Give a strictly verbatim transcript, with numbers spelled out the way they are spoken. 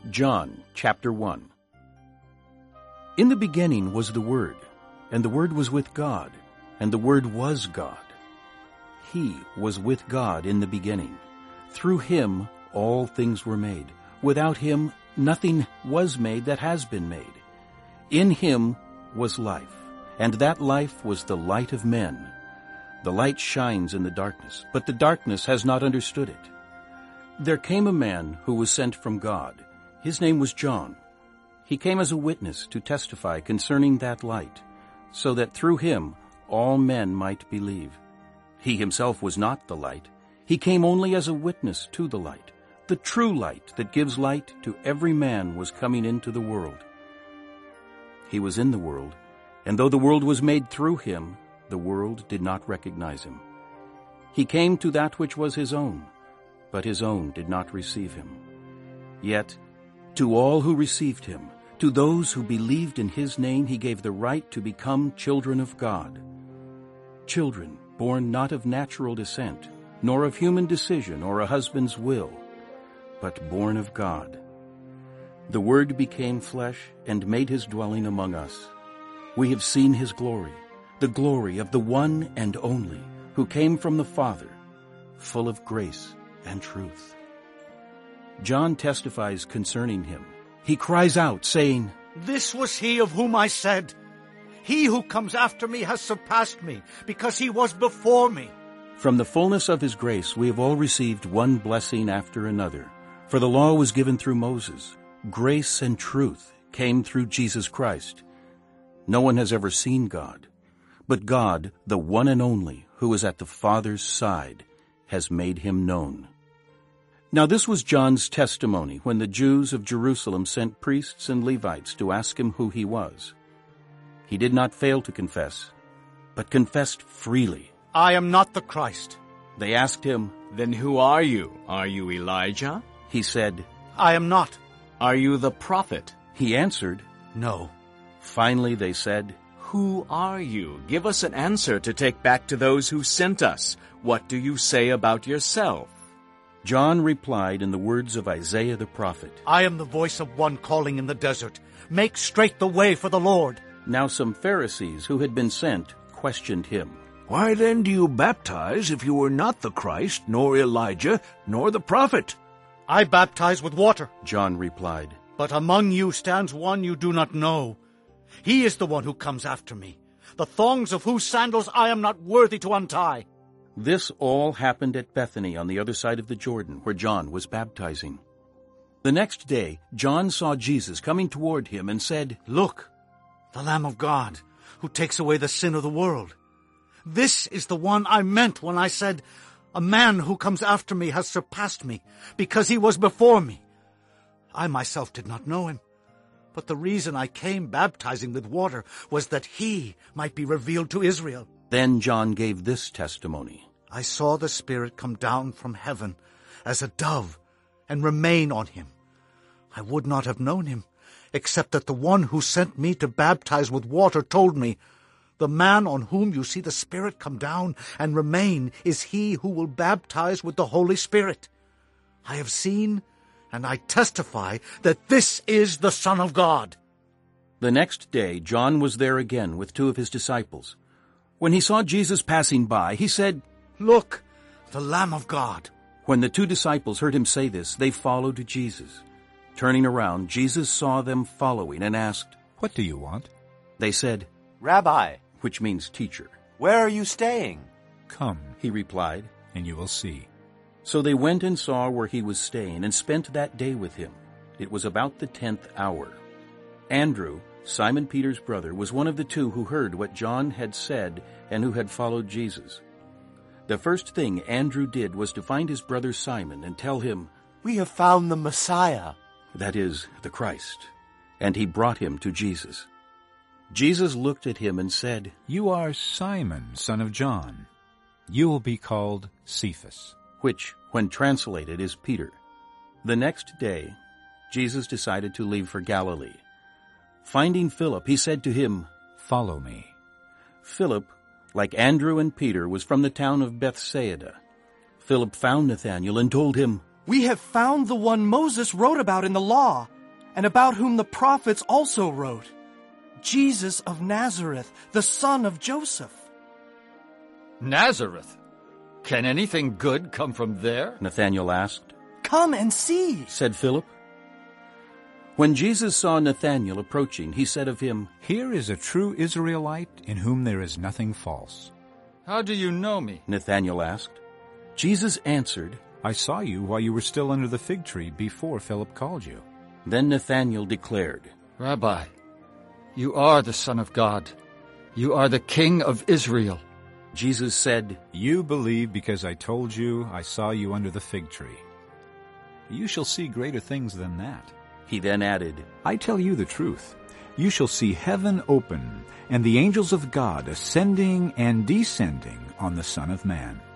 John chapter one. In the beginning was the Word, and the Word was with God, and the Word was God. He was with God in the beginning. Through him all things were made. Without him nothing was made that has been made. In him was life, and that life was the light of men. The light shines in the darkness, but the darkness has not understood it. There came a man who was sent from God. His name was John. He came as a witness to testify concerning that light, so that through him all men might believe. He himself was not the light. He came only as a witness to the light. The true light that gives light to every man was coming into the world. He was in the world, and though the world was made through him, the world did not recognize him. He came to that which was his own, but his own did not receive him. Yet, to all who received him, to those who believed in his name, he gave the right to become children of God. Children born not of natural descent, nor of human decision or a husband's will, but born of God. The Word became flesh and made his dwelling among us. We have seen his glory, the glory of the one and only, who came from the Father, full of grace and truth. John testifies concerning him. He cries out, saying, "This was he of whom I said, 'He who comes after me has surpassed me, because he was before me.'" From the fullness of his grace we have all received one blessing after another. For the law was given through Moses. Grace and truth came through Jesus Christ. No one has ever seen God, but God, the one and only, who is at the Father's side, has made him known. Now this was John's testimony when the Jews of Jerusalem sent priests and Levites to ask him who he was. He did not fail to confess, but confessed freely. "I am not the Christ." They asked him, "Then who are you? Are you Elijah?" He said, "I am not." "Are you the prophet?" He answered, "No." Finally they said, "Who are you? Give us an answer to take back to those who sent us. What do you say about yourself?" John replied in the words of Isaiah the prophet, "I am the voice of one calling in the desert. Make straight the way for the Lord." Now some Pharisees who had been sent questioned him. "Why then do you baptize if you were not the Christ, nor Elijah, nor the prophet?" "I baptize with water," John replied, "but among you stands one you do not know. He is the one who comes after me, the thongs of whose sandals I am not worthy to untie." This all happened at Bethany on the other side of the Jordan, where John was baptizing. The next day John saw Jesus coming toward him and said, "Look, the Lamb of God, who takes away the sin of the world. This is the one I meant when I said, 'A man who comes after me has surpassed me, because he was before me.' I myself did not know him, but the reason I came baptizing with water was that he might be revealed to Israel." Then John gave this testimony, "I saw the Spirit come down from heaven as a dove and remain on him. I would not have known him, except that the one who sent me to baptize with water told me, 'The man on whom you see the Spirit come down and remain is he who will baptize with the Holy Spirit.' I have seen and I testify that this is the Son of God." The next day John was there again with two of his disciples. When he saw Jesus passing by, he said, "Look, the Lamb of God." When the two disciples heard him say this, they followed Jesus. Turning around, Jesus saw them following and asked, "What do you want?" They said, "Rabbi," which means teacher. "where are you staying?" "Come, He replied. and you will see." So they went and saw where he was staying and spent that day with him. It was about the tenth hour. Andrew, Simon Peter's brother, was one of the two who heard what John had said and who had followed Jesus. The first thing Andrew did was to find his brother Simon and tell him, "We have found the Messiah," that is, the Christ, and he brought him to Jesus. Jesus looked at him and said, "You are Simon, son of John. You will be called Cephas," which, when translated, is Peter. The next day, Jesus decided to leave for Galilee. Finding Philip, he said to him, "Follow me." Philip, like Andrew and Peter, was from the town of Bethsaida. Philip found Nathanael and told him, "We have found the one Moses wrote about in the law, and about whom the prophets also wrote, Jesus of Nazareth, the son of Joseph. Nazareth? Can anything good come from there? Nathanael asked. Come and see, said Philip. When Jesus saw Nathanael approaching, he said of him, Here is a true Israelite in whom there is nothing false. How do you know me? Nathanael asked. Jesus answered, I saw you while you were still under the fig tree before Philip called you. Then Nathanael declared, Rabbi, you are the Son of God. You are the King of Israel. Jesus said, You believe because I told you I saw you under the fig tree. You shall see greater things than that. He then added, I tell you the truth. You shall see heaven open, and the angels of God ascending and descending on the Son of Man.